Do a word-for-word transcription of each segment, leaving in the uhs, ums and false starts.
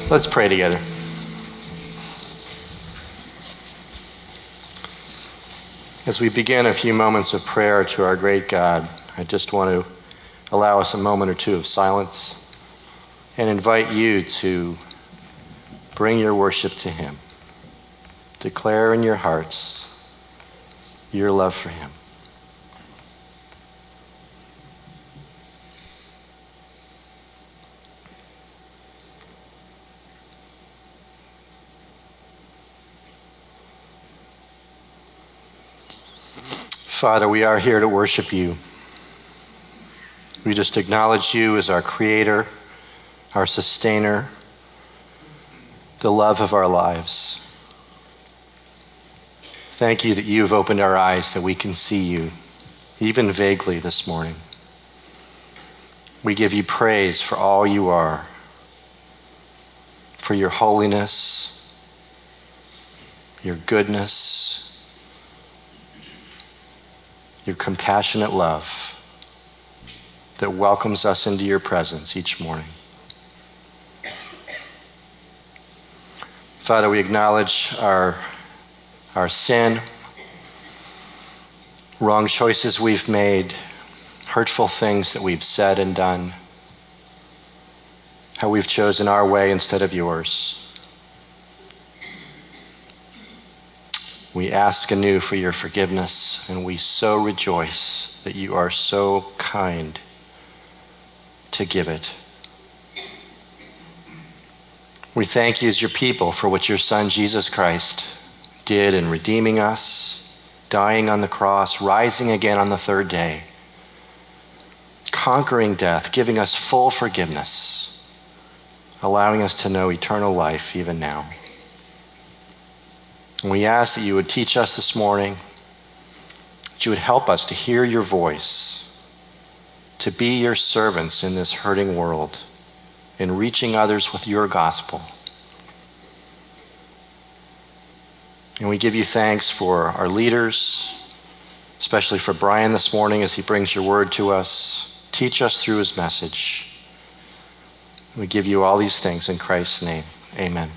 Let's pray together. As we begin a few moments of prayer to our great God, I just want to allow us a moment or two of silence and invite you to bring your worship to Him. Declare in your hearts your love for Him. Father, we are here to worship you. We just acknowledge you as our creator, our sustainer, the love of our lives. Thank you that you have opened our eyes that we can see you, even vaguely this morning. We give you praise for all you are, for your holiness, your goodness, your compassionate love that welcomes us into your presence each morning. Father, we acknowledge our, our sin, wrong choices we've made, hurtful things that we've said and done, how we've chosen our way instead of yours. We ask anew for your forgiveness, and we so rejoice that you are so kind to give it. We thank you as your people for what your Son, Jesus Christ, did in redeeming us, dying on the cross, rising again on the third day, conquering death, giving us full forgiveness, allowing us to know eternal life even now. And we ask that you would teach us this morning, that you would help us to hear your voice, to be your servants in this hurting world, in reaching others with your gospel. And we give you thanks for our leaders, especially for Brian this morning as he brings your word to us. Teach us through his message. We give you all these things in Christ's name. Amen.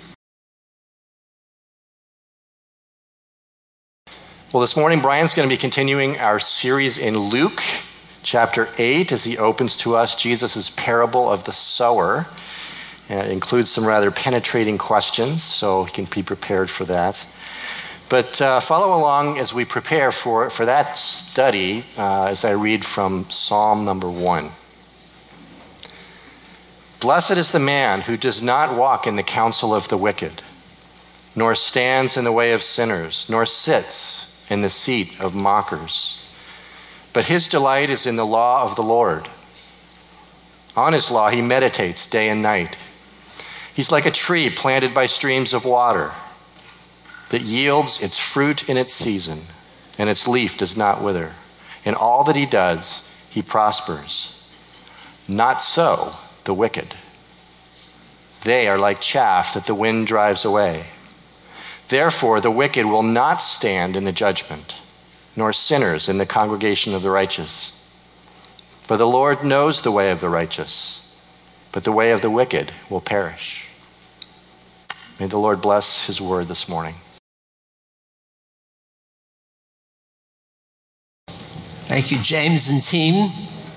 Well, this morning, Brian's going to be continuing our series in Luke chapter eight as he opens to us Jesus' parable of the sower. And it includes some rather penetrating questions, so you can be prepared for that. But uh, follow along as we prepare for, for that study uh, as I read from Psalm number one. Blessed is the man who does not walk in the counsel of the wicked, nor stands in the way of sinners, nor sits in the seat of mockers. But his delight is in the law of the Lord. On his law he meditates day and night. He's like a tree planted by streams of water that yields its fruit in its season, and its leaf does not wither. In all that he does, he prospers. Not so the wicked. They are like chaff that the wind drives away. Therefore, the wicked will not stand in the judgment, nor sinners in the congregation of the righteous. For the Lord knows the way of the righteous, but the way of the wicked will perish. May the Lord bless his word this morning. Thank you, James and team.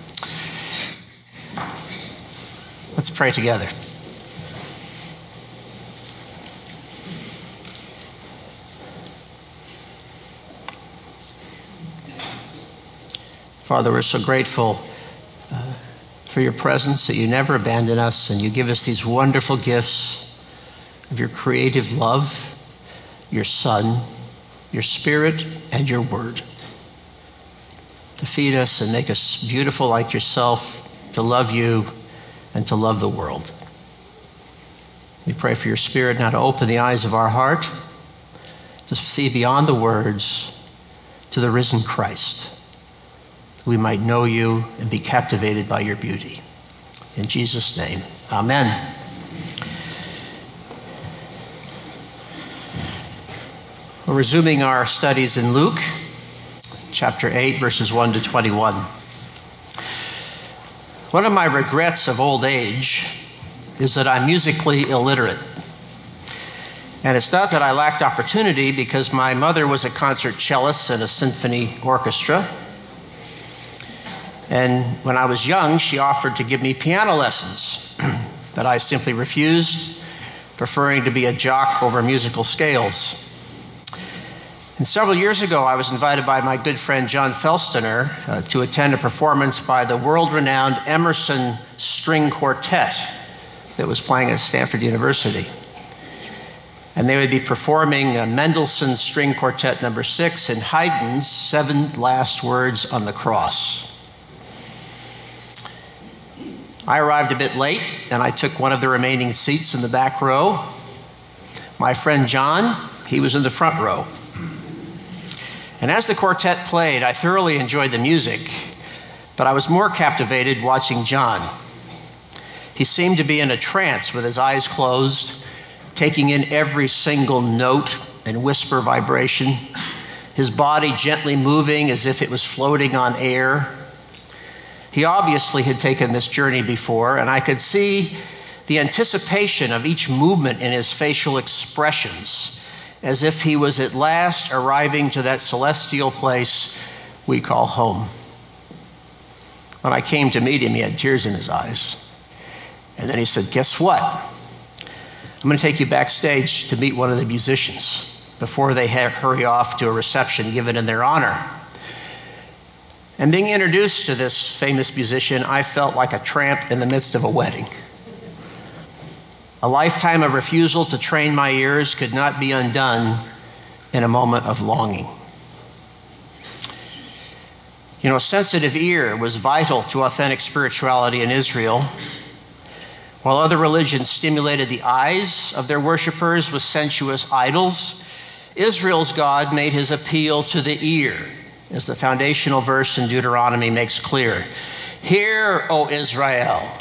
Let's pray together. Father, we're so grateful uh, for your presence, that you never abandon us, and you give us these wonderful gifts of your creative love, your Son, your Spirit, and your Word, to feed us and make us beautiful like yourself, to love you and to love the world. We pray for your Spirit now to open the eyes of our heart, to see beyond the words to the risen Christ, we might know you and be captivated by your beauty. In Jesus' name, amen. We're resuming our studies in Luke, chapter eight, verses one to twenty-one. One of my regrets of old age is that I'm musically illiterate. And it's not that I lacked opportunity, because my mother was a concert cellist in a symphony orchestra. And when I was young, she offered to give me piano lessons, but I simply refused, preferring to be a jock over musical scales. And several years ago, I was invited by my good friend John Felstener uh, to attend a performance by the world-renowned Emerson String Quartet that was playing at Stanford University. And they would be performing uh, Mendelssohn's String Quartet number six and Haydn's Seven Last Words on the Cross. I arrived a bit late, and I took one of the remaining seats in the back row. My friend John, he was in the front row. And as the quartet played, I thoroughly enjoyed the music, but I was more captivated watching John. He seemed to be in a trance with his eyes closed, taking in every single note and whisper vibration, his body gently moving as if it was floating on air. He obviously had taken this journey before, and I could see the anticipation of each movement in his facial expressions, as if he was at last arriving to that celestial place we call home. When I came to meet him, he had tears in his eyes. And then he said, "Guess what? I'm going to take you backstage to meet one of the musicians before they hurry off to a reception given in their honor." And being introduced to this famous musician, I felt like a tramp in the midst of a wedding. A lifetime of refusal to train my ears could not be undone in a moment of longing. You know, a sensitive ear was vital to authentic spirituality in Israel. While other religions stimulated the eyes of their worshipers with sensuous idols, Israel's God made his appeal to the ear, as the foundational verse in Deuteronomy makes clear. "Hear, O Israel.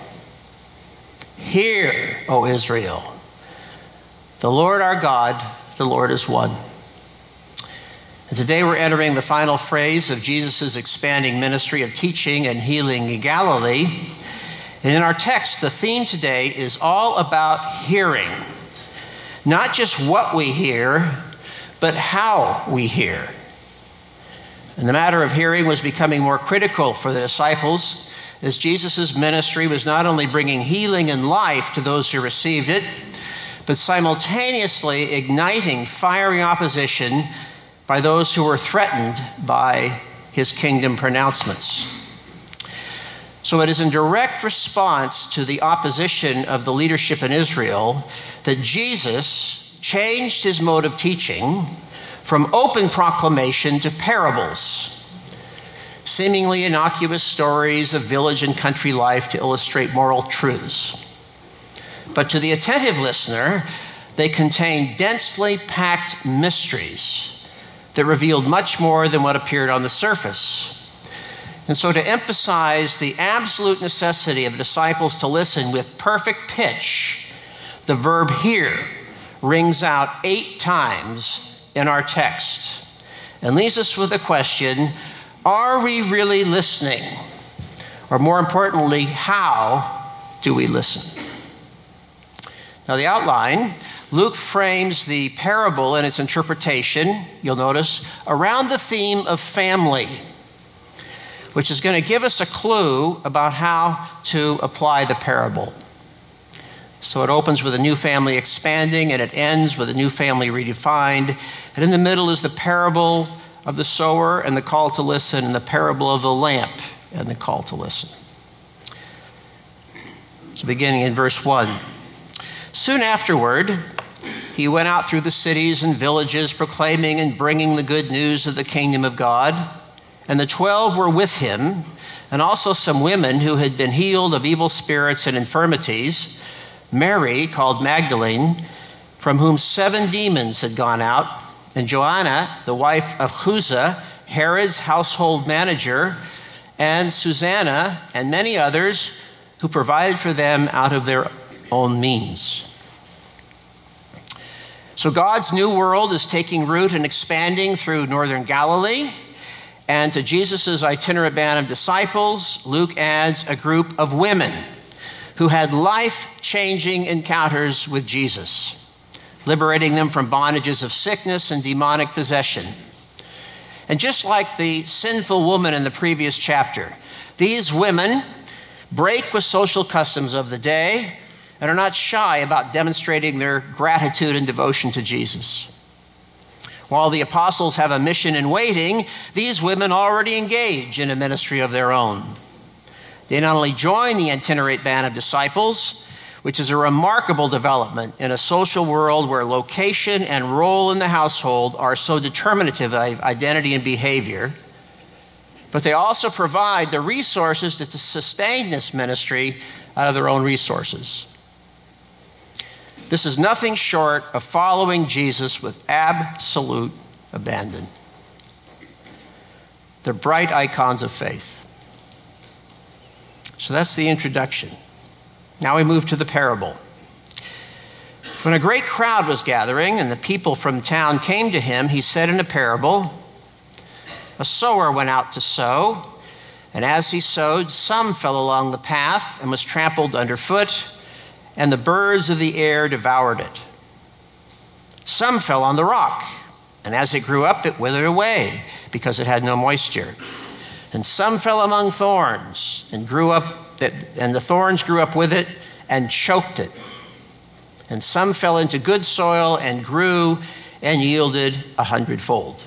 Hear, O Israel. The Lord our God, the Lord is one." And today we're entering the final phrase of Jesus' expanding ministry of teaching and healing in Galilee. And in our text, the theme today is all about hearing. Not just what we hear, but how we hear. And the matter of hearing was becoming more critical for the disciples, as Jesus' ministry was not only bringing healing and life to those who received it, but simultaneously igniting fiery opposition by those who were threatened by his kingdom pronouncements. So it is in direct response to the opposition of the leadership in Israel that Jesus changed his mode of teaching from open proclamation to parables, seemingly innocuous stories of village and country life to illustrate moral truths. But to the attentive listener, they contain densely packed mysteries that revealed much more than what appeared on the surface. And so to emphasize the absolute necessity of disciples to listen with perfect pitch, the verb hear rings out eight times in our text and leaves us with a question: are we really listening? Or more importantly, how do we listen? Now, the outline, Luke frames the parable and its interpretation, you'll notice, around the theme of family, which is going to give us a clue about how to apply the parable. So it opens with a new family expanding, and it ends with a new family redefined. And in the middle is the parable of the sower and the call to listen, and the parable of the lamp and the call to listen. So beginning in verse one. Soon afterward, he went out through the cities and villages, proclaiming and bringing the good news of the kingdom of God. And the twelve were with him, and also some women who had been healed of evil spirits and infirmities, Mary, called Magdalene, from whom seven demons had gone out, and Joanna, the wife of Chuza, Herod's household manager, and Susanna, and many others who provided for them out of their own means. So God's new world is taking root and expanding through northern Galilee. And to Jesus' itinerant band of disciples, Luke adds a group of women who had life-changing encounters with Jesus, liberating them from bondages of sickness and demonic possession. And just like the sinful woman in the previous chapter, these women break with social customs of the day and are not shy about demonstrating their gratitude and devotion to Jesus. While the apostles have a mission in waiting, these women already engage in a ministry of their own. They not only join the itinerant band of disciples, which is a remarkable development in a social world where location and role in the household are so determinative of identity and behavior, but they also provide the resources to sustain this ministry out of their own resources. This is nothing short of following Jesus with absolute abandon. They're bright icons of faith. So that's the introduction. Now we move to the parable. When a great crowd was gathering and the people from town came to him, he said in a parable, "A sower went out to sow, and as he sowed, some fell along the path and was trampled underfoot, and the birds of the air devoured it. Some fell on the rock, and as it grew up, it withered away because it had no moisture. And some fell among thorns and grew up, and the thorns grew up with it and choked it. And some fell into good soil and grew and yielded a hundredfold."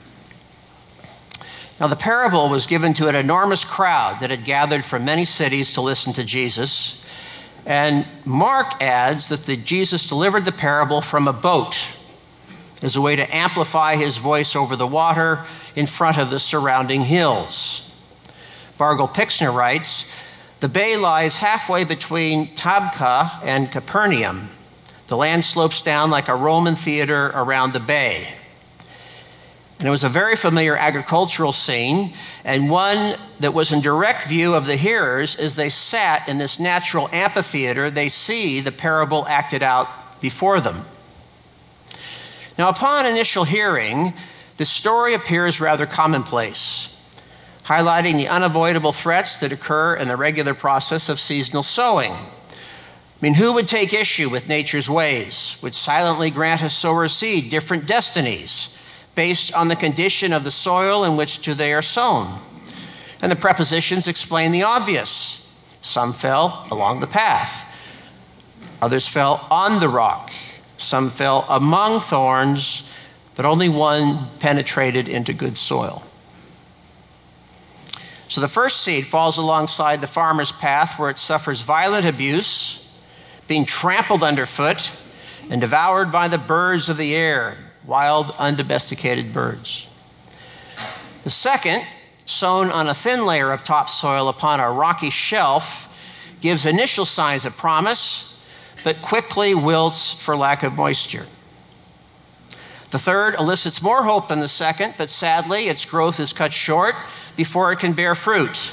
Now the parable was given to an enormous crowd that had gathered from many cities to listen to Jesus. And Mark adds that the, Jesus delivered the parable from a boat as a way to amplify his voice over the water in front of the surrounding hills. Bargel Pixner writes, "The bay lies halfway between Tabqa and Capernaum. The land slopes down like a Roman theater around the bay." And it was a very familiar agricultural scene, and one that was in direct view of the hearers as they sat in this natural amphitheater. They see the parable acted out before them. Now, upon initial hearing, the story appears rather commonplace, highlighting the unavoidable threats that occur in the regular process of seasonal sowing. I mean, who would take issue with nature's ways, which silently grant a sower's seed different destinies based on the condition of the soil in which they are sown? And the prepositions explain the obvious. Some fell along the path. Others fell on the rock. Some fell among thorns, but only one penetrated into good soil. So the first seed falls alongside the farmer's path, where it suffers violent abuse, being trampled underfoot and devoured by the birds of the air, wild, undomesticated birds. The second, sown on a thin layer of topsoil upon a rocky shelf, gives initial signs of promise, but quickly wilts for lack of moisture. The third elicits more hope than the second, but sadly, its growth is cut short before it can bear fruit.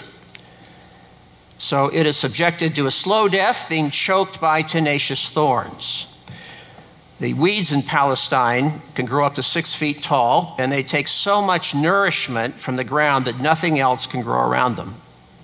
So it is subjected to a slow death, being choked by tenacious thorns. The weeds in Palestine can grow up to six feet tall, and they take so much nourishment from the ground that nothing else can grow around them.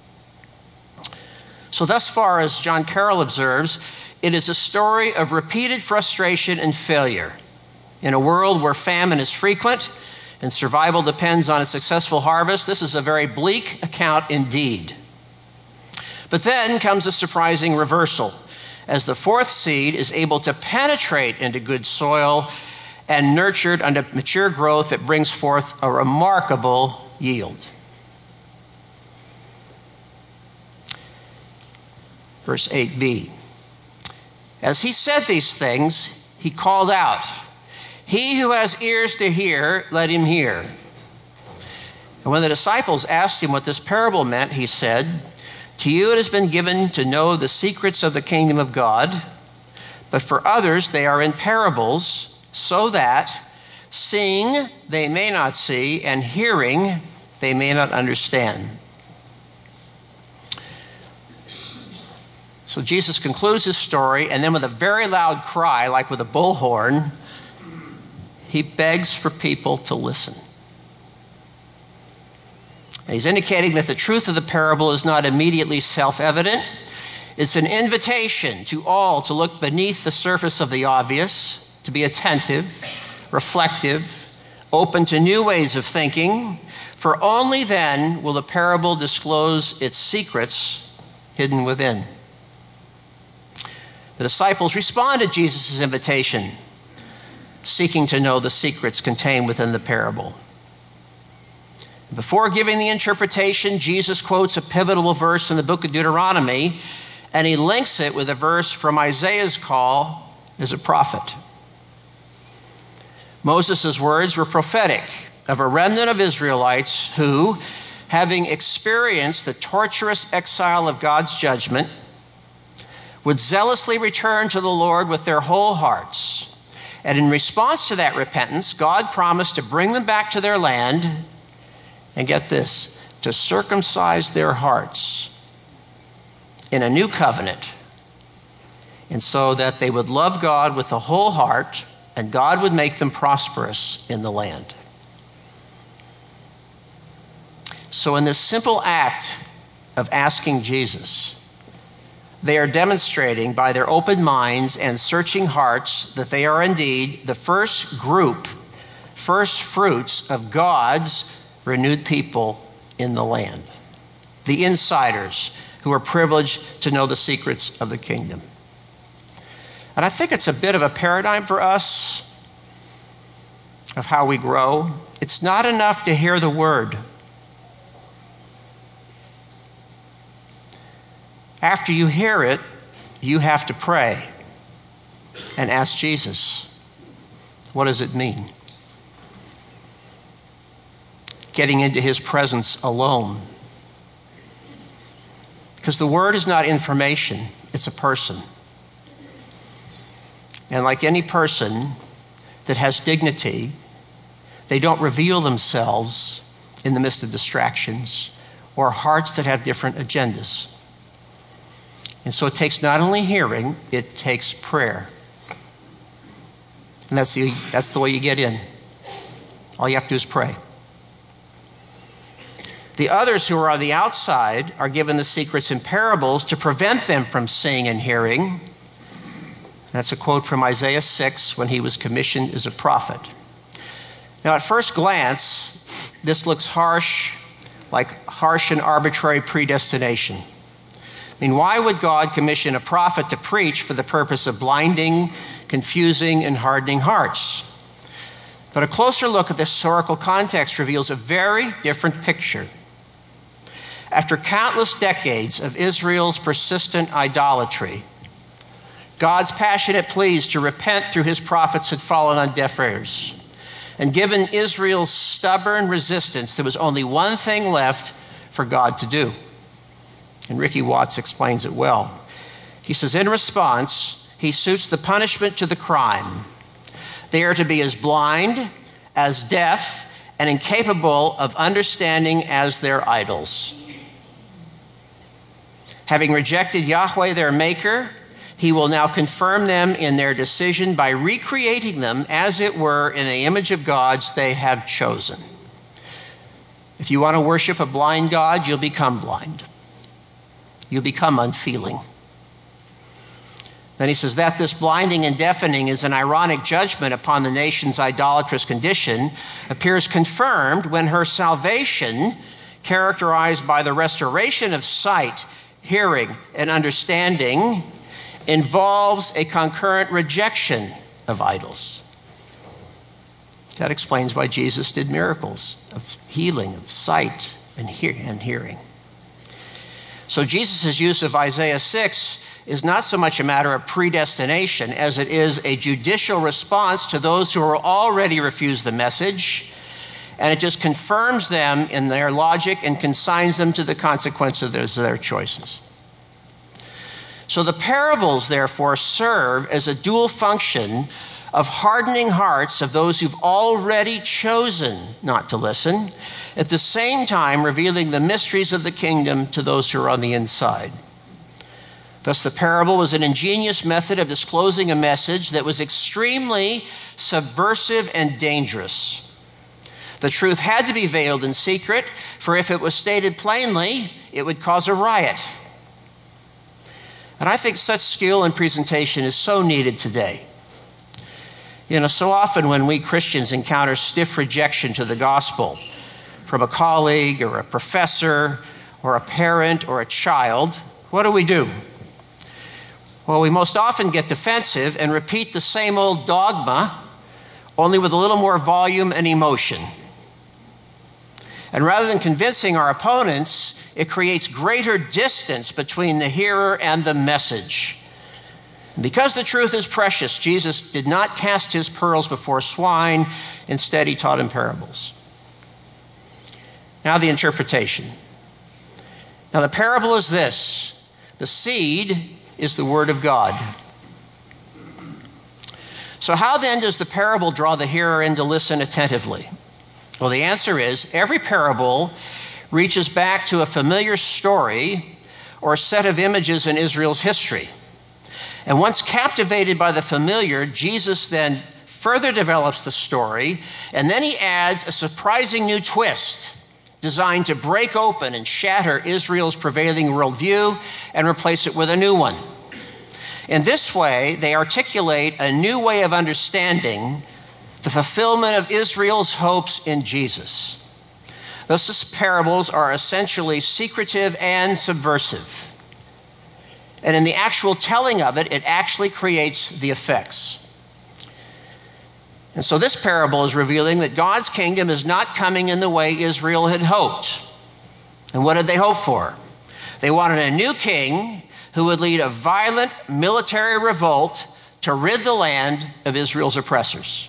So thus far, as John Carroll observes, it is a story of repeated frustration and failure. In a world where famine is frequent and survival depends on a successful harvest, this is a very bleak account indeed. But then comes a surprising reversal, as the fourth seed is able to penetrate into good soil and nurtured under mature growth that brings forth a remarkable yield. Verse eight b. As he said these things, he called out, "He who has ears to hear, let him hear." And when the disciples asked him what this parable meant, he said, "To you it has been given to know the secrets of the kingdom of God, but for others they are in parables, so that seeing they may not see, and hearing they may not understand." So Jesus concludes his story, and then with a very loud cry, like with a bullhorn, he begs for people to listen. And he's indicating that the truth of the parable is not immediately self-evident. It's an invitation to all to look beneath the surface of the obvious, to be attentive, reflective, open to new ways of thinking, for only then will the parable disclose its secrets hidden within. The disciples responded to Jesus' invitation, seeking to know the secrets contained within the parable. Before giving the interpretation, Jesus quotes a pivotal verse in the book of Deuteronomy, and he links it with a verse from Isaiah's call as a prophet. Moses' words were prophetic of a remnant of Israelites who, having experienced the torturous exile of God's judgment, would zealously return to the Lord with their whole hearts. And in response to that repentance, God promised to bring them back to their land, and get this, to circumcise their hearts in a new covenant, and so that they would love God with the whole heart, and God would make them prosperous in the land. So in this simple act of asking Jesus, they are demonstrating by their open minds and searching hearts that they are indeed the first group, first fruits of God's renewed people in the land, the insiders who are privileged to know the secrets of the kingdom. And I think it's a bit of a paradigm for us of how we grow. It's not enough to hear the word. After you hear it, you have to pray and ask Jesus, what does it mean? Getting into his presence alone. Because the word is not information, it's a person. And like any person that has dignity, they don't reveal themselves in the midst of distractions or hearts that have different agendas. And so it takes not only hearing, it takes prayer. And that's the, that's the way you get in. All you have to do is pray. The others who are on the outside are given the secrets in parables to prevent them from seeing and hearing. That's a quote from Isaiah six when he was commissioned as a prophet. Now, at first glance, this looks harsh, like harsh and arbitrary predestination. I mean, why would God commission a prophet to preach for the purpose of blinding, confusing, and hardening hearts? But a closer look at the historical context reveals a very different picture. After countless decades of Israel's persistent idolatry, God's passionate pleas to repent through his prophets had fallen on deaf ears. And given Israel's stubborn resistance, there was only one thing left for God to do. And Ricky Watts explains it well. He says, in response, he suits the punishment to the crime. They are to be as blind, as deaf, and incapable of understanding as their idols. Having rejected Yahweh, their maker, he will now confirm them in their decision by recreating them, as it were, in the image of gods they have chosen. If you want to worship a blind God, you'll become blind. You'll become unfeeling. Then he says that this blinding and deafening is an ironic judgment upon the nation's idolatrous condition appears confirmed when her salvation, characterized by the restoration of sight, hearing, and understanding, involves a concurrent rejection of idols. That explains why Jesus did miracles of healing, of sight and, hear- and hearing. So Jesus' use of Isaiah six is not so much a matter of predestination as it is a judicial response to those who are already refused the message, and it just confirms them in their logic and consigns them to the consequences of their choices. So the parables, therefore, serve as a dual function of hardening hearts of those who've already chosen not to listen, at the same time revealing the mysteries of the kingdom to those who are on the inside. Thus, the parable was an ingenious method of disclosing a message that was extremely subversive and dangerous. The truth had to be veiled in secret, for if it was stated plainly, it would cause a riot. And I think such skill in presentation is so needed today. You know, so often when we Christians encounter stiff rejection to the gospel from a colleague or a professor or a parent or a child, what do we do? Well, we most often get defensive and repeat the same old dogma, only with a little more volume and emotion. And rather than convincing our opponents, it creates greater distance between the hearer and the message. Because the truth is precious, Jesus did not cast his pearls before swine. Instead, he taught in parables. Now the interpretation. Now the parable is this. The seed is the word of God. So how then does the parable draw the hearer in to listen attentively? Well, the answer is every parable reaches back to a familiar story or a set of images in Israel's history. And once captivated by the familiar, Jesus then further develops the story, and then he adds a surprising new twist designed to break open and shatter Israel's prevailing worldview and replace it with a new one. In this way, they articulate a new way of understanding the fulfillment of Israel's hopes in Jesus. Thus, parables are essentially secretive and subversive. And in the actual telling of it, it actually creates the effects. And so this parable is revealing that God's kingdom is not coming in the way Israel had hoped. And what did they hope for? They wanted a new king who would lead a violent military revolt to rid the land of Israel's oppressors.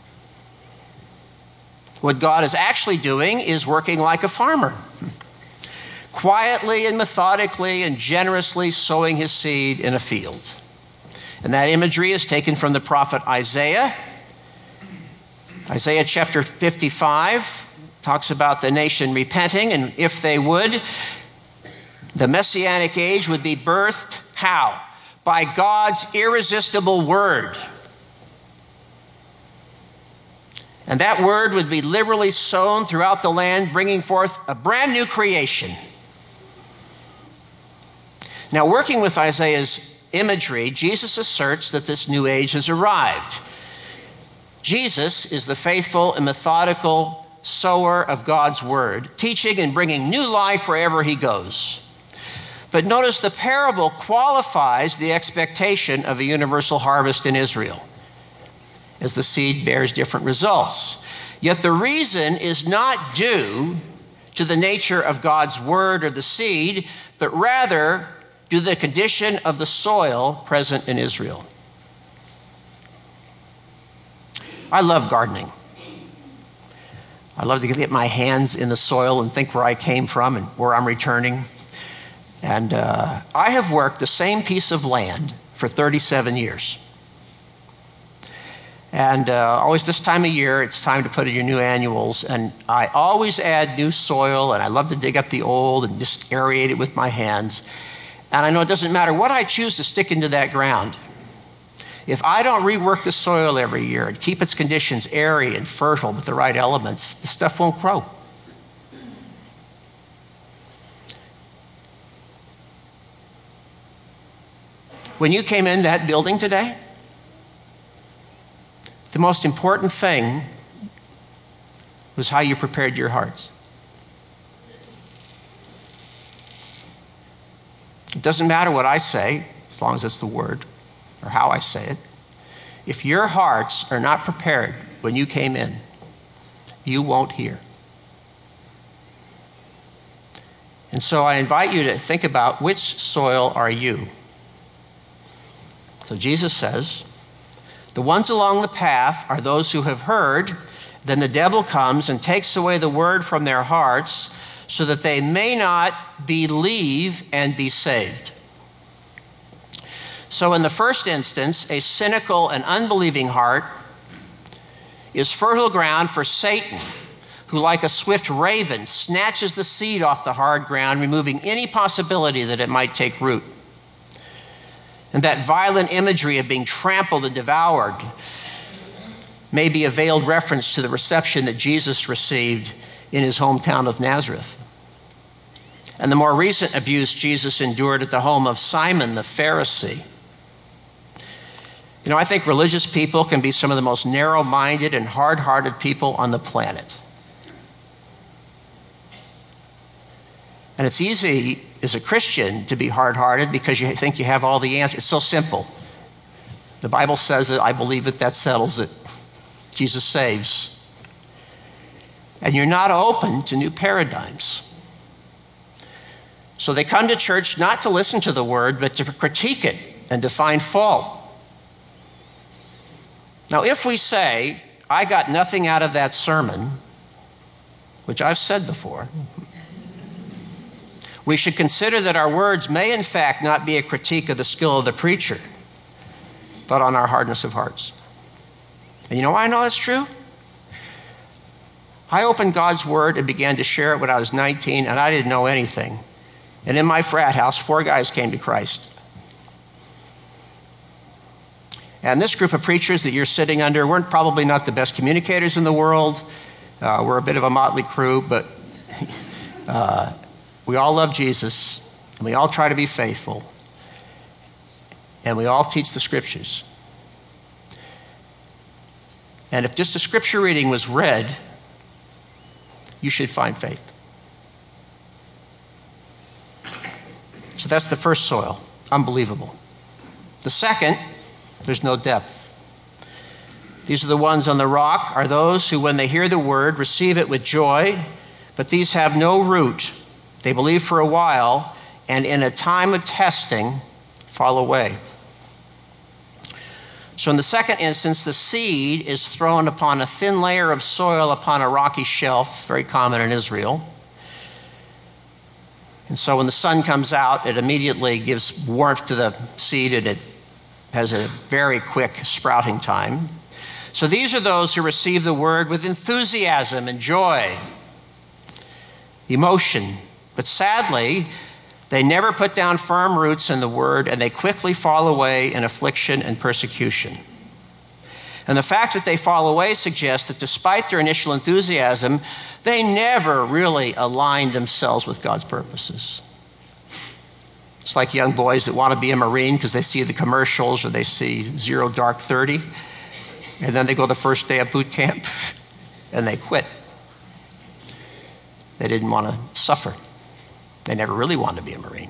What God is actually doing is working like a farmer, quietly and methodically and generously sowing his seed in a field. And that imagery is taken from the prophet Isaiah. Isaiah chapter fifty-five talks about the nation repenting, and if they would, the Messianic age would be birthed how? By God's irresistible word. And that word would be liberally sown throughout the land, bringing forth a brand new creation. Now, working with Isaiah's imagery, Jesus asserts that this new age has arrived. Jesus is the faithful and methodical sower of God's word, teaching and bringing new life wherever he goes. But notice the parable qualifies the expectation of a universal harvest in Israel, as the seed bears different results. Yet the reason is not due to the nature of God's word or the seed, but rather due to the condition of the soil present in Israel. I love gardening. I love to get my hands in the soil and think where I came from and where I'm returning. And uh, I have worked the same piece of land for thirty-seven years. And uh, always this time of year, it's time to put in your new annuals. And I always add new soil, and I love to dig up the old and just aerate it with my hands. And I know it doesn't matter what I choose to stick into that ground. If I don't rework the soil every year and keep its conditions airy and fertile with the right elements, the stuff won't grow. When you came in that building today, the most important thing was how you prepared your hearts. It doesn't matter what I say, as long as it's the word, or how I say it. If your hearts are not prepared when you came in, you won't hear. And so I invite you to think about which soil are you. So Jesus says, the ones along the path are those who have heard, then the devil comes and takes away the word from their hearts so that they may not believe and be saved. So in the first instance, a cynical and unbelieving heart is fertile ground for Satan, who like a swift raven snatches the seed off the hard ground, removing any possibility that it might take root. And that violent imagery of being trampled and devoured may be a veiled reference to the reception that Jesus received in his hometown of Nazareth. and the more recent abuse Jesus endured at the home of Simon the Pharisee. You know, I think religious people can be some of the most narrow-minded and hard-hearted people on the planet. And it's easy as a Christian to be hard-hearted because you think you have all the answers. It's so simple. The Bible says it, I believe it, that settles it. Jesus saves. And you're not open to new paradigms. So they come to church not to listen to the word, but to critique it and to find fault. Now, if we say, I got nothing out of that sermon, which I've said before, we should consider that our words may in fact not be a critique of the skill of the preacher, but on our hardness of hearts. And you know why I know that's true? I opened God's word and began to share it when I was nineteen, and I didn't know anything. And in my frat house, four guys came to Christ. And this group of preachers that you're sitting under, we're probably not the best communicators in the world. Uh, we're a bit of a motley crew, but uh, we all love Jesus, and we all try to be faithful, and we all teach the scriptures. And if just a scripture reading was read, you should find faith. So that's the first soil, unbelievable. The second, there's no depth. These are the ones on the rock, are those who, when they hear the word, receive it with joy, but these have no root. They believe for a while, and in a time of testing, fall away. So in the second instance, the seed is thrown upon a thin layer of soil upon a rocky shelf, very common in Israel. And so when the sun comes out, it immediately gives warmth to the seed, and it has a very quick sprouting time. So these are those who receive the word with enthusiasm and joy, emotion. But sadly, they never put down firm roots in the word, and they quickly fall away in affliction and persecution. And the fact that they fall away suggests that despite their initial enthusiasm, they never really aligned themselves with God's purposes. It's like young boys that want to be a Marine because they see the commercials or they see Zero Dark thirty, and then they go the first day of boot camp and they quit. They didn't want to suffer. They never really wanted to be a Marine.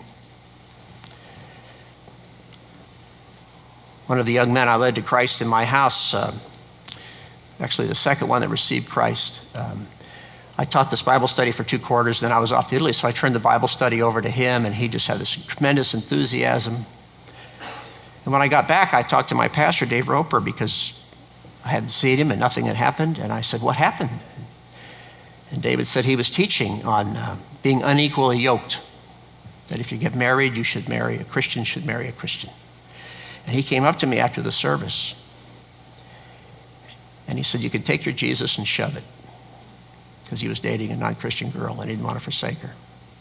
One of the young men I led to Christ in my house, uh, actually the second one that received Christ, um, I taught this Bible study for two quarters, then I was off to Italy, so I turned the Bible study over to him, and he just had this tremendous enthusiasm. And when I got back, I talked to my pastor, Dave Roper, because I hadn't seen him and nothing had happened, and I said, what happened? And David said he was teaching on uh, being unequally yoked, that if you get married, you should marry, a Christian should marry a Christian. And he came up to me after the service, and he said, you can take your Jesus and shove it, because he was dating a non-Christian girl and he didn't want to forsake her.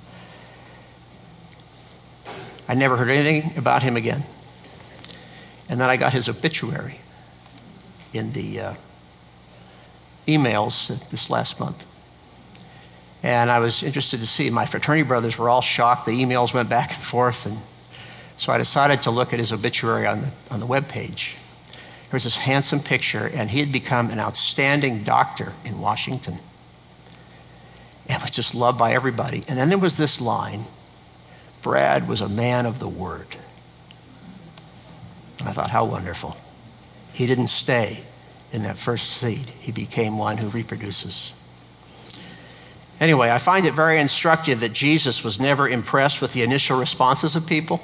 I never heard anything about him again. And then I got his obituary in the uh, emails this last month. And I was interested to see, my fraternity brothers were all shocked. The emails went back and forth. And so I decided to look at his obituary on the, on the webpage. There was this handsome picture, and he had become an outstanding doctor in Washington. And was just loved by everybody. And then there was this line, Brad was a man of the word. And I thought, how wonderful. He didn't stay in that first seed. He became one who reproduces. Anyway, I find it very instructive that Jesus was never impressed with the initial responses of people.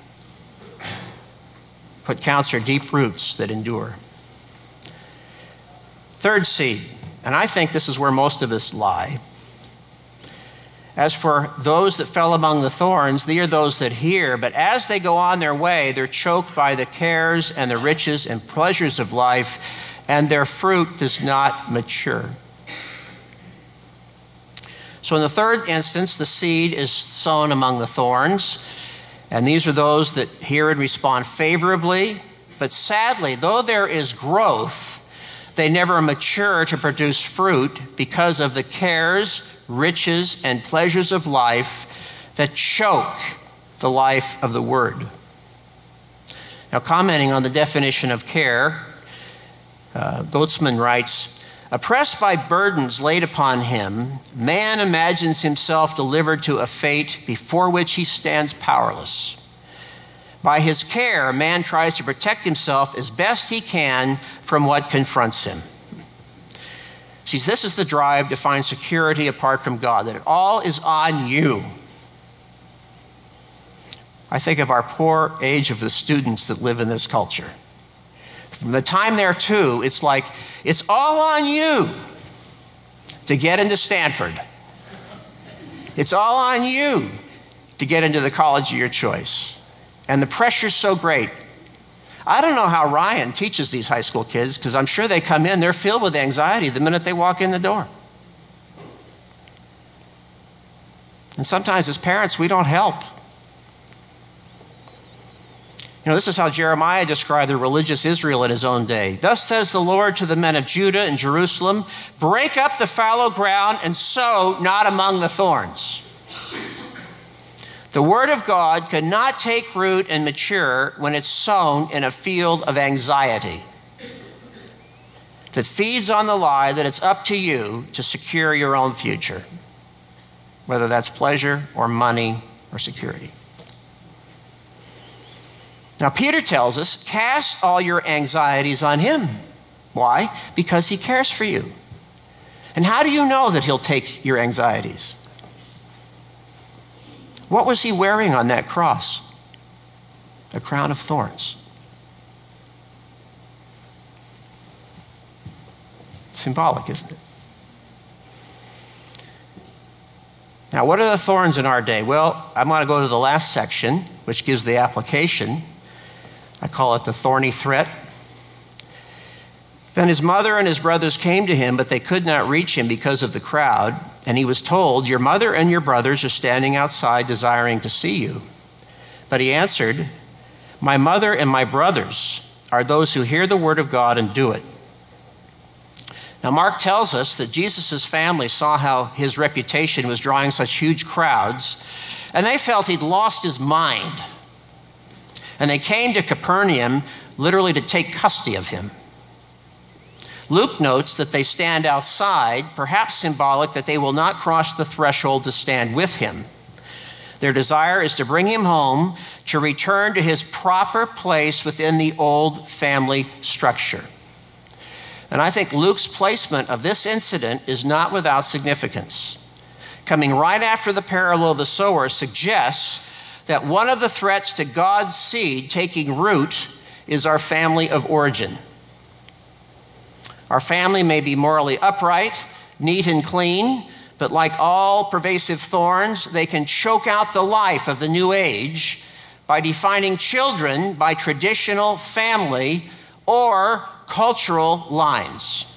What counts are deep roots that endure. Third seed, and I think this is where most of us lie. As for those that fell among the thorns, they are those that hear, but as they go on their way, they're choked by the cares and the riches and pleasures of life, and their fruit does not mature. So in the third instance, the seed is sown among the thorns, and these are those that hear and respond favorably, but sadly, though there is growth, they never mature to produce fruit because of the cares, riches, and pleasures of life that choke the life of the Word. Now, commenting on the definition of care, uh, Goetzmann writes, oppressed by burdens laid upon him, man imagines himself delivered to a fate before which he stands powerless. By his care, man tries to protect himself as best he can from what confronts him. See, this is the drive to find security apart from God, that it all is on you. I think of our poor age of the students that live in this culture. From the time they're two, it's like, it's all on you to get into Stanford. It's all on you to get into the college of your choice. And the pressure's so great. I don't know how Ryan teaches these high school kids, because I'm sure they come in, they're filled with anxiety the minute they walk in the door. And sometimes as parents, we don't help. You know, this is how Jeremiah described the religious Israel in his own day. Thus says the Lord to the men of Judah and Jerusalem, break up the fallow ground and sow not among the thorns. The word of God cannot take root and mature when it's sown in a field of anxiety that feeds on the lie that it's up to you to secure your own future, whether that's pleasure or money or security. Now, Peter tells us, cast all your anxieties on him. Why? Because he cares for you. And how do you know that he'll take your anxieties? What was he wearing on that cross? A crown of thorns. Symbolic, isn't it? Now, what are the thorns in our day? Well, I want to go to the last section, which gives the application. I call it the thorny threat. Then his mother and his brothers came to him, but they could not reach him because of the crowd. And he was told, your mother and your brothers are standing outside desiring to see you. But he answered, my mother and my brothers are those who hear the word of God and do it. Now, Mark tells us that Jesus' family saw how his reputation was drawing such huge crowds, and they felt he'd lost his mind. And they came to Capernaum literally to take custody of him. Luke notes that they stand outside, perhaps symbolic that they will not cross the threshold to stand with him. Their desire is to bring him home, to return to his proper place within the old family structure. And I think Luke's placement of this incident is not without significance. Coming right after the parable of the sower suggests that one of the threats to God's seed taking root is our family of origin. Our family may be morally upright, neat and clean, but like all pervasive thorns, they can choke out the life of the new age by defining children by traditional family or cultural lines.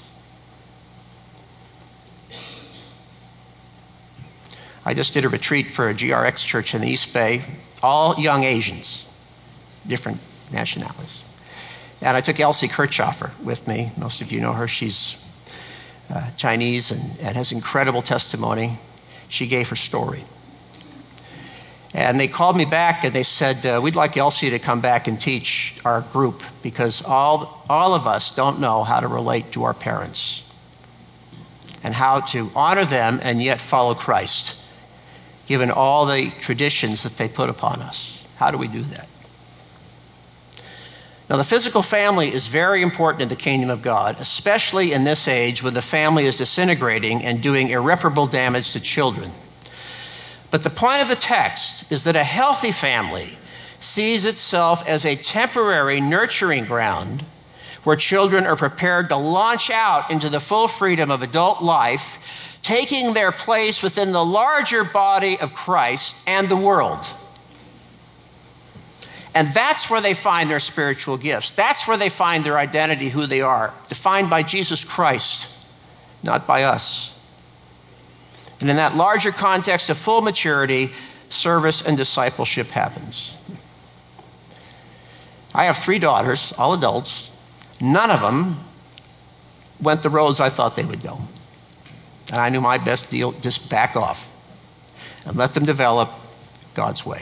I just did a retreat for a G R X church in the East Bay, all young Asians, different nationalities. And I took Elsie Kirchhoffer with me. Most of you know her. She's uh, Chinese and, and has incredible testimony. She gave her story. And they called me back and they said, uh, we'd like Elsie to come back and teach our group because all, all of us don't know how to relate to our parents and how to honor them and yet follow Christ, given all the traditions that they put upon us. How do we do that? Now, the physical family is very important in the kingdom of God, especially in this age when the family is disintegrating and doing irreparable damage to children. But the point of the text is that a healthy family sees itself as a temporary nurturing ground where children are prepared to launch out into the full freedom of adult life, taking their place within the larger body of Christ and the world. And that's where they find their spiritual gifts. That's where they find their identity, who they are, defined by Jesus Christ, not by us. And in that larger context of full maturity, service and discipleship happens. I have three daughters, all adults. None of them went the roads I thought they would go. And I knew my best deal, just back off and let them develop God's way.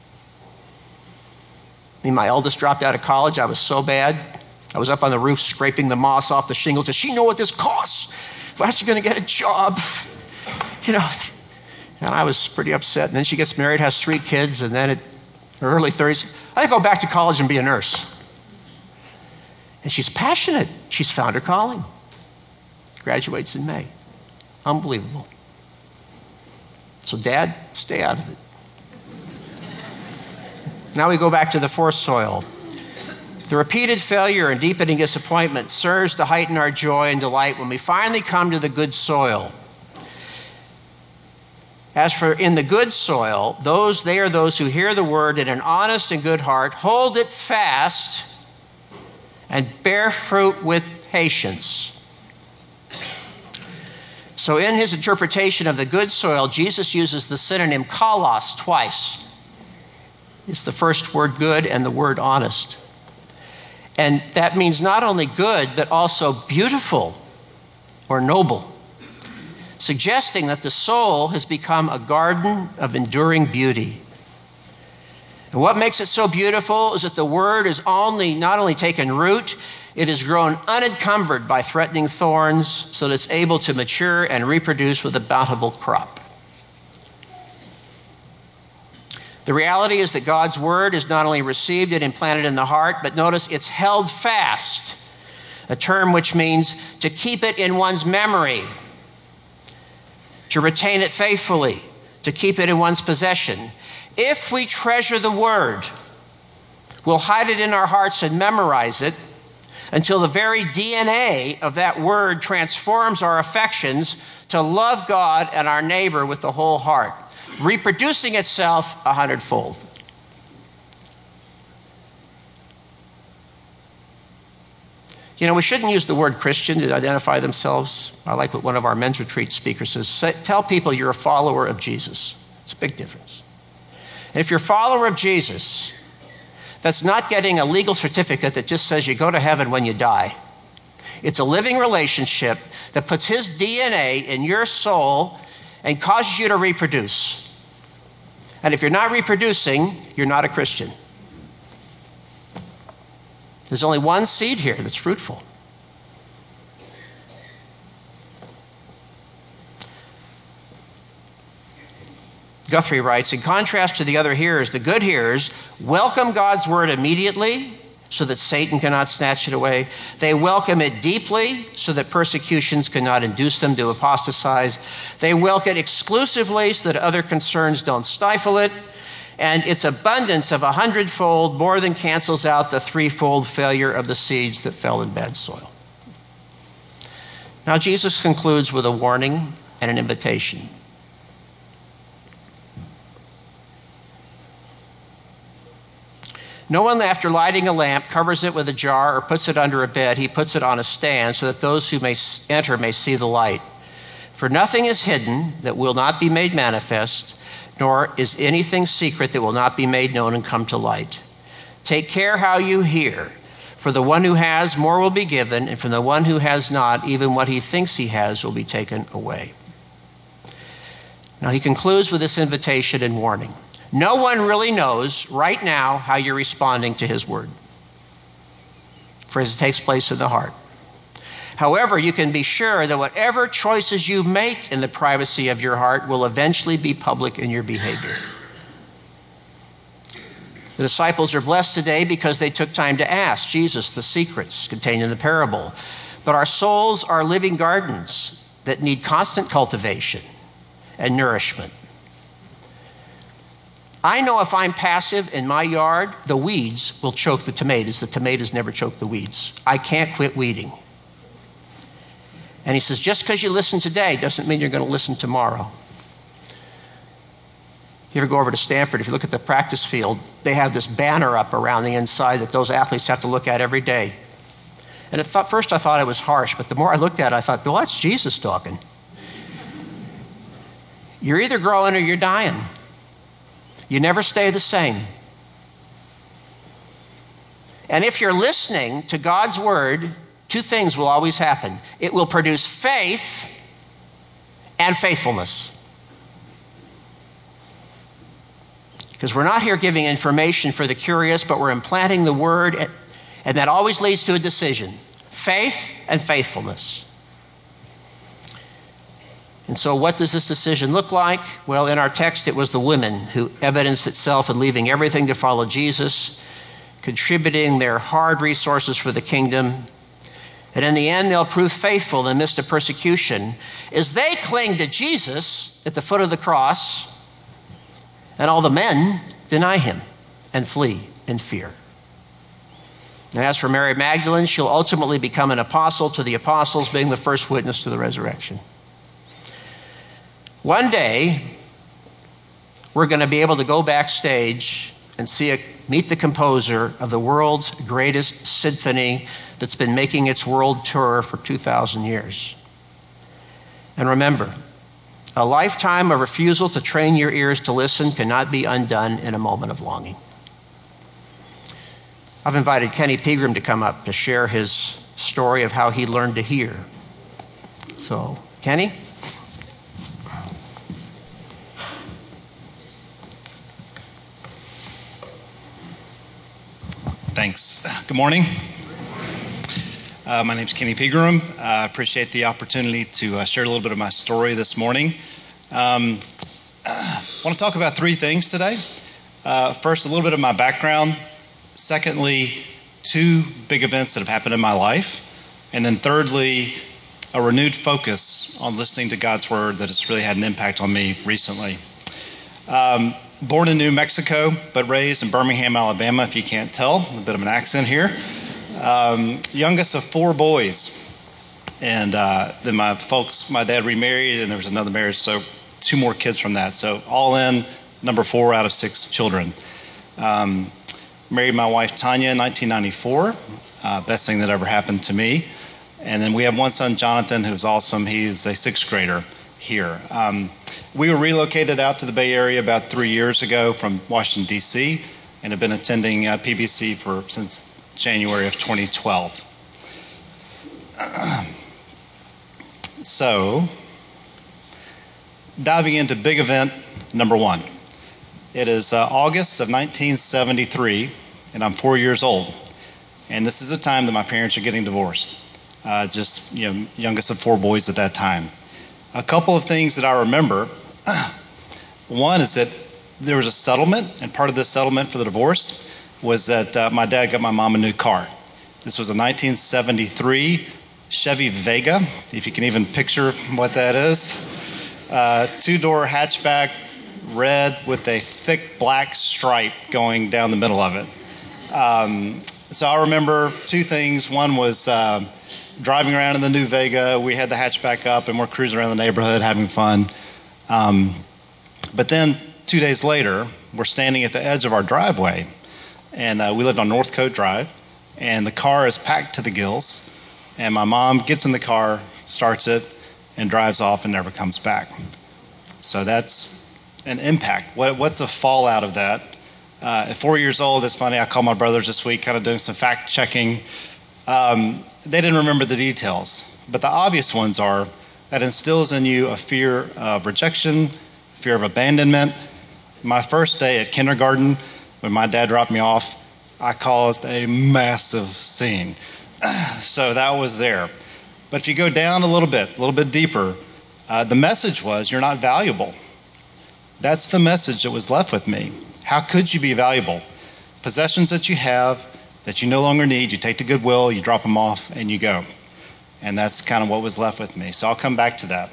I mean, my eldest dropped out of college. I was so bad. I was up on the roof scraping the moss off the shingle. Does she know what this costs? How's she going to get a job? You know, and I was pretty upset. And then she gets married, has three kids, and then at her early thirties, I think I'll go back to college and be a nurse. And she's passionate. She's found her calling. Graduates in May. Unbelievable. So, Dad, stay out of it. Now we go back to the fourth soil. The repeated failure and deepening disappointment serves to heighten our joy and delight when we finally come to the good soil. As for in the good soil, those they are those who hear the word in an honest and good heart, hold it fast, and bear fruit with patience. So in his interpretation of the good soil, Jesus uses the synonym kalos twice. It's the first word good and the word honest. And that means not only good, but also beautiful or noble, suggesting that the soul has become a garden of enduring beauty. And what makes it so beautiful is that the word is only not only taken root, it has grown unencumbered by threatening thorns so that it's able to mature and reproduce with a bountiful crop. The reality is that God's word is not only received and implanted in the heart, but notice it's held fast, a term which means to keep it in one's memory, to retain it faithfully, to keep it in one's possession. If we treasure the word, we'll hide it in our hearts and memorize it until the very D N A of that word transforms our affections to love God and our neighbor with the whole heart, reproducing itself a hundredfold. You know, we shouldn't use the word Christian to identify themselves. I like what one of our men's retreat speakers says. Say, tell people you're a follower of Jesus. It's a big difference. And if you're a follower of Jesus, that's not getting a legal certificate that just says you go to heaven when you die. It's a living relationship that puts his D N A in your soul and causes you to reproduce. And if you're not reproducing, you're not a Christian. There's only one seed here that's fruitful. Guthrie writes, in contrast to the other hearers, the good hearers welcome God's word immediately so that Satan cannot snatch it away. They welcome it deeply so that persecutions cannot induce them to apostatize. They welcome it exclusively so that other concerns don't stifle it. And its abundance of a hundredfold more than cancels out the threefold failure of the seeds that fell in bad soil. Now Jesus concludes with a warning and an invitation. No one, after lighting a lamp, covers it with a jar or puts it under a bed. He puts it on a stand so that those who may enter may see the light. For nothing is hidden that will not be made manifest, nor is anything secret that will not be made known and come to light. Take care how you hear. For the one who has, more will be given, and from the one who has not, even what he thinks he has will be taken away. Now he concludes with this invitation and warning. No one really knows right now how you're responding to his word, for it takes place in the heart. However, you can be sure that whatever choices you make in the privacy of your heart will eventually be public in your behavior. The disciples are blessed today because they took time to ask Jesus the secrets contained in the parable. But our souls are living gardens that need constant cultivation and nourishment. I know if I'm passive in my yard, the weeds will choke the tomatoes. The tomatoes never choke the weeds. I can't quit weeding. And he says, just because you listen today doesn't mean you're going to listen tomorrow. If you ever go over to Stanford, if you look at the practice field, they have this banner up around the inside that those athletes have to look at every day. And at first I thought it was harsh, but the more I looked at it, I thought, well, that's Jesus talking. You're either growing or you're dying. You never stay the same. And if you're listening to God's word, two things will always happen. It will produce faith and faithfulness. Because we're not here giving information for the curious, but we're implanting the word, and that always leads to a decision: faith and faithfulness. And so what does this decision look like? Well, in our text, it was the women who evidenced itself in leaving everything to follow Jesus, contributing their hard resources for the kingdom. And in the end, they'll prove faithful in the midst of persecution as they cling to Jesus at the foot of the cross, and all the men deny him and flee in fear. And as for Mary Magdalene, she'll ultimately become an apostle to the apostles, being the first witness to the resurrection. One day, we're going to be able to go backstage and see a, meet the composer of the world's greatest symphony that's been making its world tour for two thousand years. And remember, a lifetime of refusal to train your ears to listen cannot be undone in a moment of longing. I've invited Kenny Pegram to come up to share his story of how he learned to hear. So, Kenny? Thanks. Good morning. Uh, my name is Kenny Pegram. I appreciate the opportunity to uh, share a little bit of my story this morning. Um, I want to talk about three things today. Uh, first, a little bit of my background. Secondly, two big events that have happened in my life. And then thirdly, a renewed focus on listening to God's word that has really had an impact on me recently. Um, Born in New Mexico, but raised in Birmingham, Alabama, if you can't tell. A bit of an accent here. Um, youngest of four boys. And uh, then my folks, my dad remarried, and there was another marriage, so two more kids from that. So all in, number four out of six children. Um, married my wife, Tanya, in nineteen ninety-four. Uh, best thing that ever happened to me. And then we have one son, Jonathan, who's awesome. He's a sixth grader here. Um, We were relocated out to the Bay Area about three years ago from Washington, D C, and have been attending uh, P B C for since January of twenty twelve. So, diving into big event number one. It is uh, August of nineteen seventy-three, and I'm four years old. And this is a time that my parents are getting divorced. Uh, just, you know, youngest of four boys at that time. A couple of things that I remember. One is that there was a settlement, and part of the settlement for the divorce was that uh, my dad got my mom a new car. This was a nineteen seventy-three Chevy Vega, if you can even picture what that is. Uh, two-door hatchback, red with a thick black stripe going down the middle of it. Um, so I remember two things. One was uh, driving around in the new Vega. We had the hatchback up, and we're cruising around the neighborhood having fun. Um, but then two days later, we're standing at the edge of our driveway, and uh, we lived on Northcote Drive, and the car is packed to the gills, and my mom gets in the car, starts it, and drives off and never comes back. So that's an impact. What, what's the fallout of that? Uh, at four years old, it's funny, I called my brothers this week, kind of doing some fact checking. Um, they didn't remember the details, but the obvious ones are that instills in you a fear of rejection, fear of abandonment. My first day at kindergarten, when my dad dropped me off, I caused a massive scene. So that was there. But if you go down a little bit, a little bit deeper, uh, the message was, you're not valuable. That's the message that was left with me. How could you be valuable? Possessions that you have that you no longer need, you take to Goodwill, you drop them off, and you go. And that's kind of what was left with me. So I'll come back to that.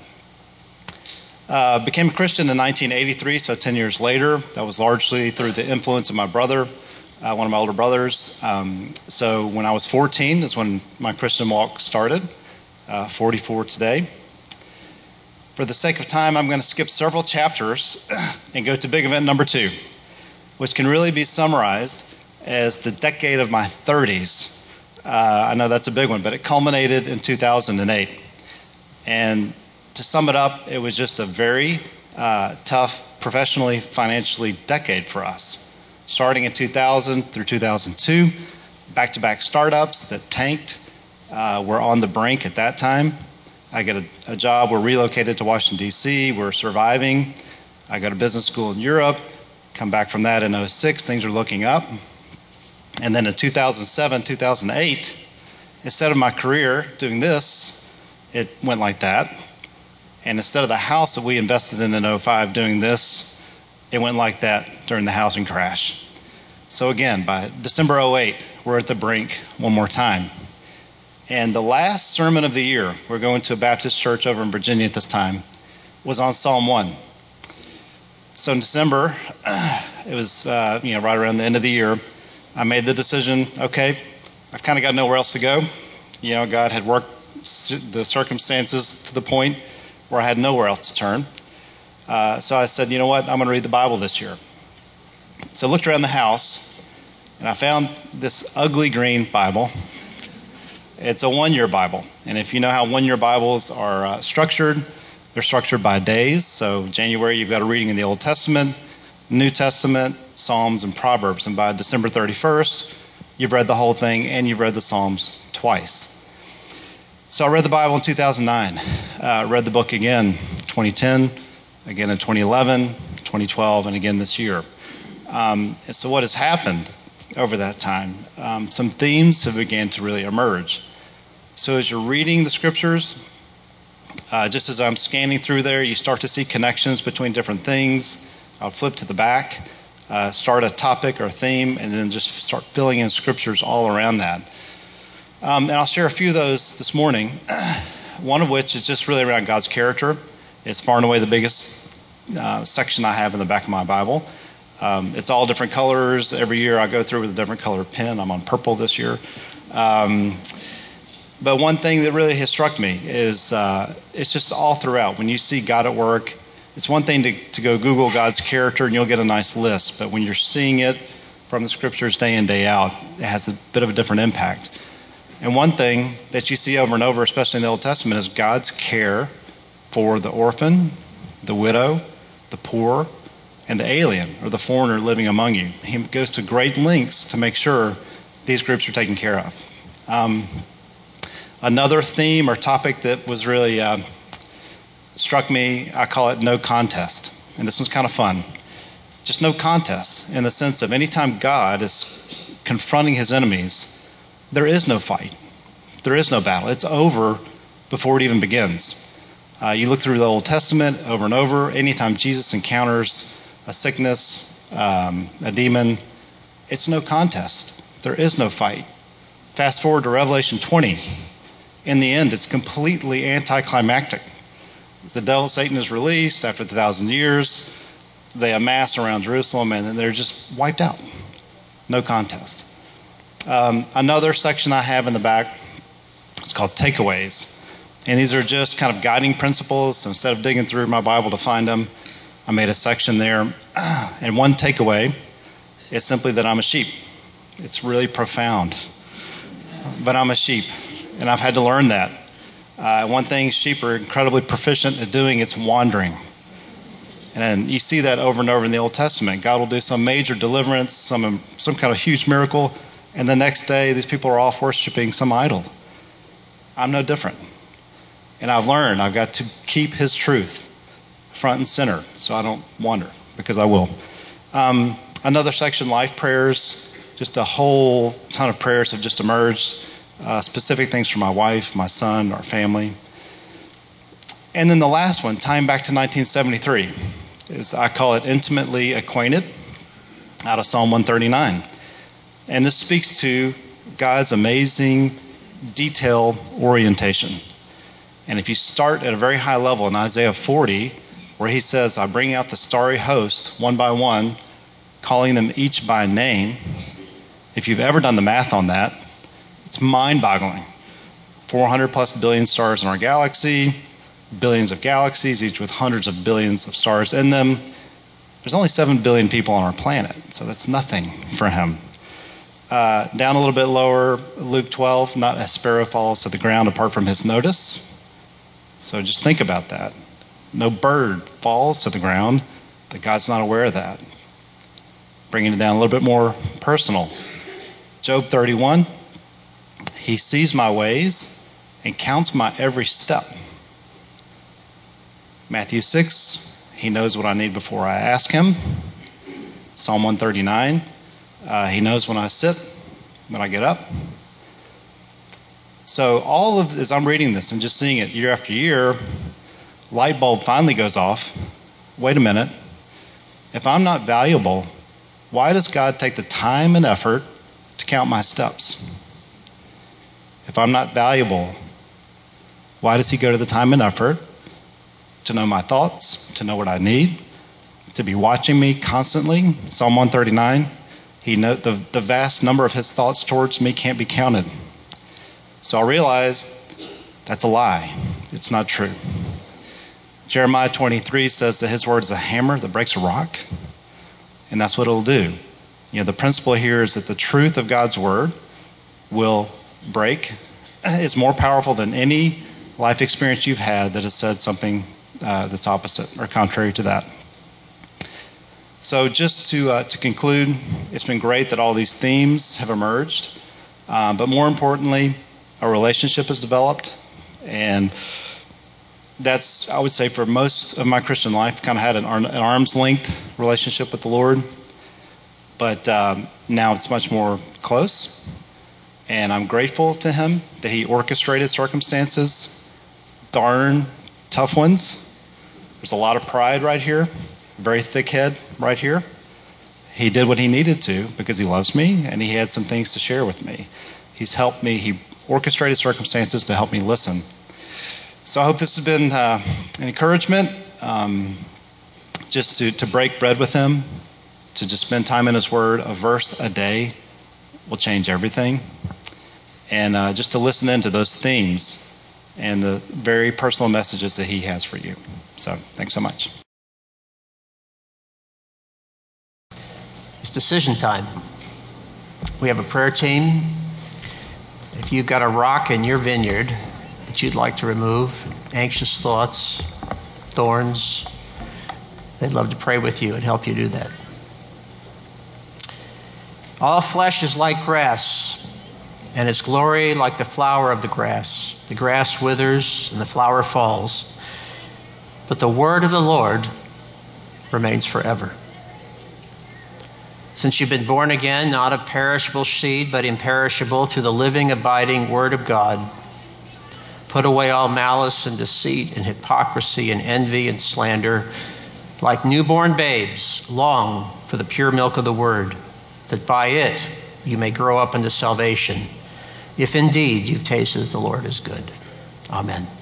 Uh, became a Christian in nineteen eighty-three, so ten years later. That was largely through the influence of my brother, uh, one of my older brothers. Um, so when I was fourteen is when my Christian walk started, uh, forty-four today. For the sake of time, I'm going to skip several chapters and go to big event number two, which can really be summarized as the decade of my thirties. Uh, I know that's a big one, but it culminated in two thousand eight. And to sum it up, it was just a very uh, tough, professionally, financially decade for us. Starting in two thousand through two thousand two, back-to-back startups that tanked. Uh, were on the brink at that time. I got a, a job, we're relocated to Washington, D C, we're surviving. I got a business school in Europe, Come back from that in oh six, things are looking up. And then in two thousand seven, two thousand eight, instead of my career doing this, it went like that. And instead of the house that we invested in in oh five doing this, it went like that during the housing crash. So again, by December oh eight, we're at the brink one more time. And the last sermon of the year, we're going to a Baptist church over in Virginia at this time, was on Psalm one. So in December, it was uh, you know right around the end of the year, I made the decision, okay, I've kind of got nowhere else to go. You know, God had worked the circumstances to the point where I had nowhere else to turn. Uh, so I said, you know what, I'm going to read the Bible this year. So I looked around the house, and I found this ugly green Bible. It's a one-year Bible. And if you know how one-year Bibles are uh, structured, they're structured by days. So January, you've got a reading in the Old Testament, New Testament, Psalms, and Proverbs. And by December thirty-first, you've read the whole thing, and you've read the Psalms twice. So I read the Bible in two thousand nine. I uh, read the book again in twenty ten, again in twenty eleven, twenty twelve, and again this year. Um, and so what has happened over that time? Um, some themes have began to really emerge. So as you're reading the scriptures, uh, just as I'm scanning through there, you start to see connections between different things. I'll flip to the back, uh, start a topic or theme, and then just start filling in scriptures all around that. Um, and I'll share a few of those this morning, one of which is just really around God's character. It's far and away the biggest uh, section I have in the back of my Bible. Um, it's all different colors. Every year I go through with a different color pen. I'm on purple this year. Um, but one thing that really has struck me is uh, it's just all throughout. When you see God at work, it's one thing to, to go Google God's character and you'll get a nice list. But when you're seeing it from the scriptures day in, day out, it has a bit of a different impact. And one thing that you see over and over, especially in the Old Testament, is God's care for the orphan, the widow, the poor, and the alien, or the foreigner living among you. He goes to great lengths to make sure these groups are taken care of. Um, another theme or topic that was really uh, struck me, I call it no contest. And this one's kind of fun. Just no contest, in the sense of anytime God is confronting his enemies, there is no fight. There is no battle. It's over before it even begins. Uh, you look through the Old Testament over and over. Anytime Jesus encounters a sickness, um, a demon, it's no contest. There is no fight. Fast forward to Revelation twenty. In the end, it's completely anticlimactic. The devil, Satan, is released after the thousand years. They amass around Jerusalem, and then they're just wiped out. No contest. Um, another section I have in the back is called takeaways. And these are just kind of guiding principles. So instead of digging through my Bible to find them, I made a section there. And one takeaway is simply that I'm a sheep. It's really profound. But I'm a sheep. And I've had to learn that. Uh, one thing sheep are incredibly proficient at doing is wandering. And you see that over and over in the Old Testament. God will do some major deliverance, some, some kind of huge miracle. And the next day, these people are off worshiping some idol. I'm no different. And I've learned I've got to keep his truth front and center so I don't wander, because I will. Um, another section, life prayers. Just a whole ton of prayers have just emerged. Uh, specific things for my wife, my son, our family. And then the last one, time back to nineteen seventy-three, is I call it intimately acquainted, out of Psalm one thirty-nine. And this speaks to God's amazing detail orientation. And if you start at a very high level in Isaiah forty, where he says, I bring out the starry host one by one, calling them each by name. If you've ever done the math on that, it's mind-boggling. four hundred plus billion stars in our galaxy, billions of galaxies, each with hundreds of billions of stars in them. There's only seven billion people on our planet, so that's nothing for him. Uh, down a little bit lower, Luke twelve, not a sparrow falls to the ground apart from his notice. So just think about that. No bird falls to the ground, that God's not aware of that. Bringing it down a little bit more personal. Job thirty-one, he sees my ways and counts my every step. Matthew six, he knows what I need before I ask him. Psalm one thirty-nine. Uh, he knows when I sit, when I get up. So all of, as I'm reading this and just seeing it year after year, light bulb finally goes off. Wait a minute. If I'm not valuable, why does God take the time and effort to count my steps? If I'm not valuable, why does he go to the time and effort to know my thoughts, to know what I need, to be watching me constantly? Psalm one thirty-nine, he know, the, the vast number of his thoughts towards me can't be counted. So I realized that's a lie. It's not true. Jeremiah twenty-three says that his word is a hammer that breaks a rock, and that's what it'll do. You know, the principle here is that the truth of God's word will break, is more powerful than any life experience you've had that has said something uh, that's opposite or contrary to that. So just to uh, to conclude, it's been great that all these themes have emerged, um, but more importantly, a relationship has developed, and that's, I would say, for most of my Christian life, kind of had an, an arm's length relationship with the Lord, but um, now it's much more close, and I'm grateful to him that he orchestrated circumstances, darn tough ones. There's a lot of pride right here, very thick head right here. He did what he needed to because he loves me, and he had some things to share with me. He's helped me, he orchestrated circumstances to help me listen. So I hope this has been uh, an encouragement, um, just to, to break bread with him, to just spend time in his word. A verse a day will change everything. And uh, just to listen into those themes and the very personal messages that he has for you. So thanks so much. It's decision time. We have a prayer team. If you've got a rock in your vineyard that you'd like to remove, anxious thoughts, thorns, they'd love to pray with you and help you do that. All flesh is like grass, and its glory like the flower of the grass. The grass withers and the flower falls, but the word of the Lord remains forever. Since you've been born again, not of perishable seed, but imperishable, through the living, abiding word of God, put away all malice and deceit and hypocrisy and envy and slander. Like newborn babes, long for the pure milk of the word, that by it you may grow up into salvation, if indeed you've tasted that the Lord is good. Amen.